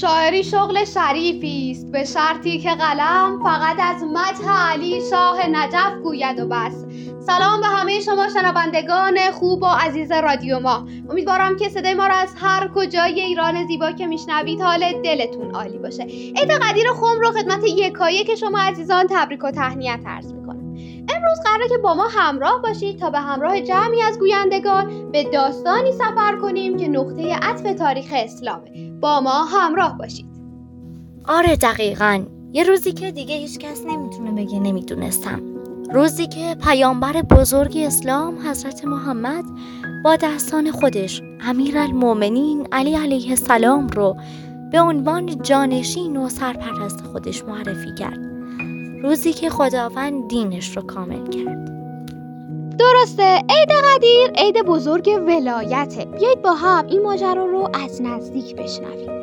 شاعری شغل شریفی است، به شرطی که قلم فقط از مدح علی شاه نجف گوید و بس. سلام به همه شما شنوندگان خوب و عزیز رادیو ما. امیدوارم که صدای ما را از هر کجای ایران زیبا که میشنوید حال دلتون عالی باشه. عید قدیر خم رو خدمت یکایک شما عزیزان تبریک و تهنیت عرض میکنم. امروز قراره که با ما همراه باشید تا به همراه جمعی از گویندگان به داستانی سفر کنیم که نقطه عطف تاریخ اسلامه. با ما همراه باشید. آره دقیقاً، یه روزی که دیگه هیچ کس نمیتونه بگه نمیدونستم. روزی که پیامبر بزرگ اسلام حضرت محمد با دستان خودش امیرالمومنین علی علیه السلام رو به عنوان جانشین و سرپرست خودش معرفی کرد. روزی که خداوند دینش رو کامل کرد. درسته، عید قدیر عید بزرگ ولایته. بیایید با هم این ماجرا رو از نزدیک بشنویم.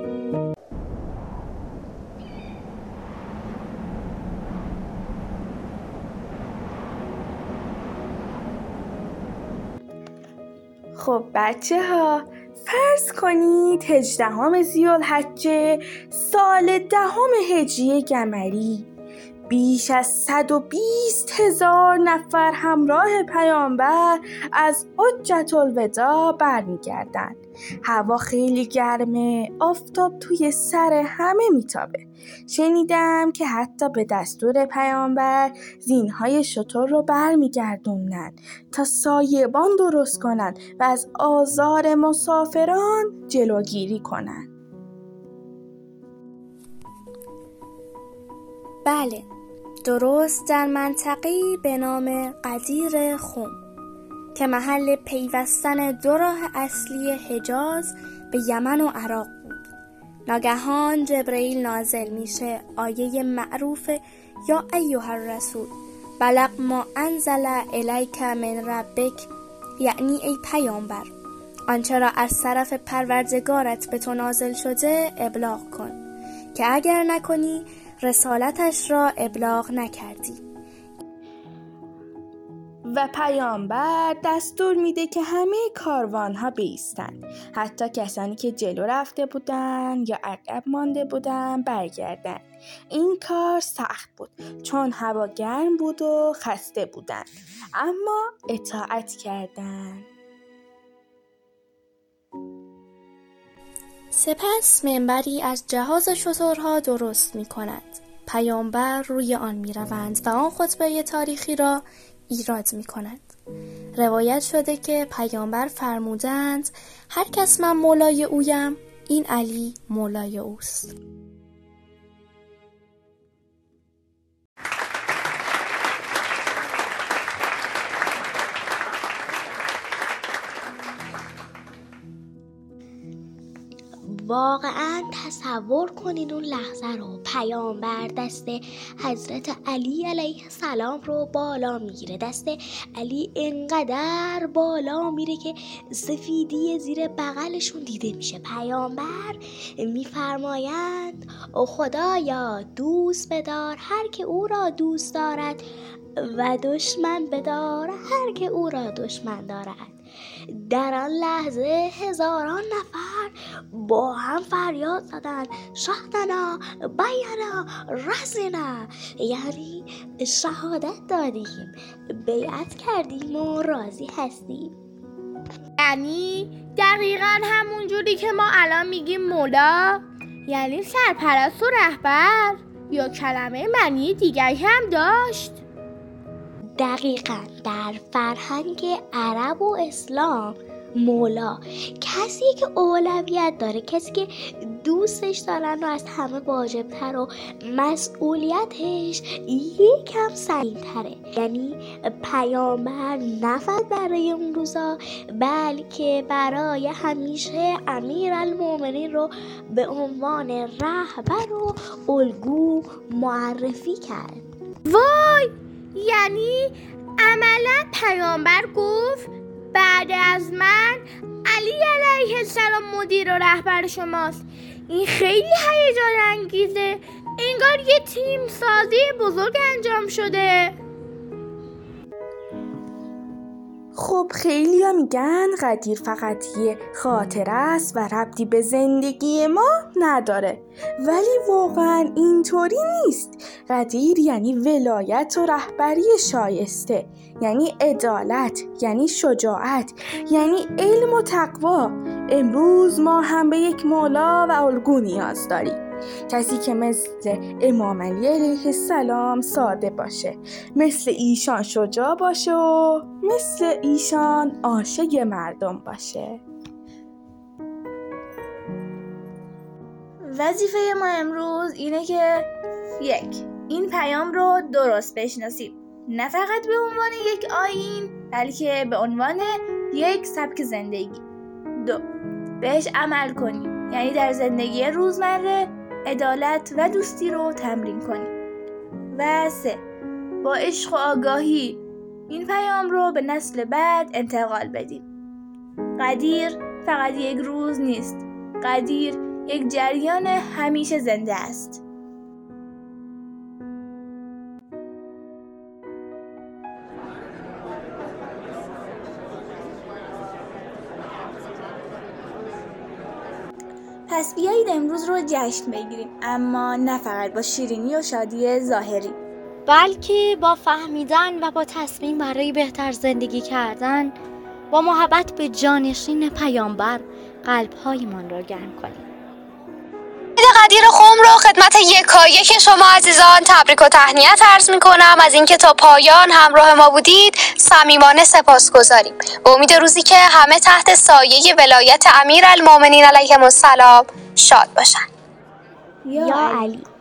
خب بچه ها، فرض کنید 18 ذی‌الحجه سال 10 هجری قمری بیش از 120,000 نفر همراه پیامبر از حجة الوداع برمیگردن. هوا خیلی گرمه، آفتاب توی سر همه میتابه. شنیدم که حتی به دستور پیامبر زینهای شتر رو برمیگردونن تا سایبان درست کنن و از آزار مسافران جلوگیری کنن. بله، درست در منطقه‌ای به نام قدیر خم که محل پیوستن دو راه اصلی حجاز به یمن و عراق بود. ناگهان جبرئیل نازل میشه آیه معروف یا ایها الرسول بلغ ما انزل الیک من ربک، یعنی ای پیامبر آنچه را از طرف پروردگارت به تو نازل شده ابلاغ کن که اگر نکنی رسالتش را ابلاغ نکردی. و پیامبر دستور میده که همه کاروانها بایستن، حتی کسانی که جلو رفته بودن یا عقب مانده بودن برگردن. این کار سخت بود چون هوا گرم بود و خسته بودن، اما اطاعت کردن. سپس منبری از جهاز شترها درست می کند. پیامبر روی آن می روند و آن خطبه تاریخی را ایراد می کند. روایت شده که پیامبر فرمودند هر کس من مولای اویم، این علی مولای اوست. واقعا تصور کنین اون لحظه رو. پیامبر دست حضرت علی علیه السلام رو بالا میگیره. دست علی انقدر بالا میره که سفیدی زیر بغلشون دیده میشه. پیامبر میفرمایند خدایا دوست بدار هر که او را دوست دارد و دشمن بدار هر که او را دشمن دارد. در آن لحظه هزاران نفر با هم فریاد زدند شهدنا بینا رزنا، یعنی شهادت دادیم، بیعت کردیم و راضی هستیم. یعنی دقیقاً همون جوری که ما الان میگیم مولا، یعنی سرپرست و رهبر، یا کلمه معنی دیگری هم داشت؟ دقیقاً در فرهنگ عرب و اسلام مولا کسی که اولویت داره، کسی که دوستش دارن و از همه واجبتر و مسئولیتش یکم سنگین‌تره. یعنی پیامبر نه فقط برای اون روزا بلکه برای همیشه امیرالمومنین رو به عنوان رهبر و الگو معرفی کرد. وای، یعنی عملا پیامبر گفت بعد از من علی علیه السلام مدیر و رهبر شماست. این خیلی هیجان انگیزه، انگار یه تیم سازی بزرگ انجام شده. خب خیلیا میگن قدیر فقط یه خاطره است و ربطی به زندگی ما نداره، ولی واقعا اینطوری نیست. قدیر یعنی ولایت و رهبری شایسته، یعنی عدالت، یعنی شجاعت، یعنی علم و تقوا. امروز ما هم به یک مولا و الگو نیاز داریم، کسی که مثل امام علی علیه السلام ساده باشه، مثل ایشان شجاع باشه و مثل ایشان عاشق مردم باشه. وظیفه ما امروز اینه که 1. این پیام رو درست بشناسیم، نه فقط به عنوان یک آیین بلکه به عنوان یک سبک زندگی. 2. بهش عمل کنیم، یعنی در زندگی روزمره عدالت و دوستی رو تمرین کنیم. و 3. با عشق و آگاهی این پیام رو به نسل بعد انتقال بدیم. قدیر فقط یک روز نیست، قدیر یک جریان همیشه زنده است. پس بیایید امروز رو جشن بگیریم، اما نه فقط با شیرینی و شادی ظاهری، بلکه با فهمیدن و با تصمیم برای بهتر زندگی کردن، با محبت به جانشین پیامبر قلب‌هایمان را گرم کنیم. قدیر خم رو خدمت یکایک شما عزیزان تبریک و تهنیت عرض میکنم از اینکه تا پایان همراه ما بودید. صمیمانه سپاسگزاریم. به امید روزی که همه تحت سایه ولایت امیرالمومنین علیهم السلام شاد باشن. یا علی.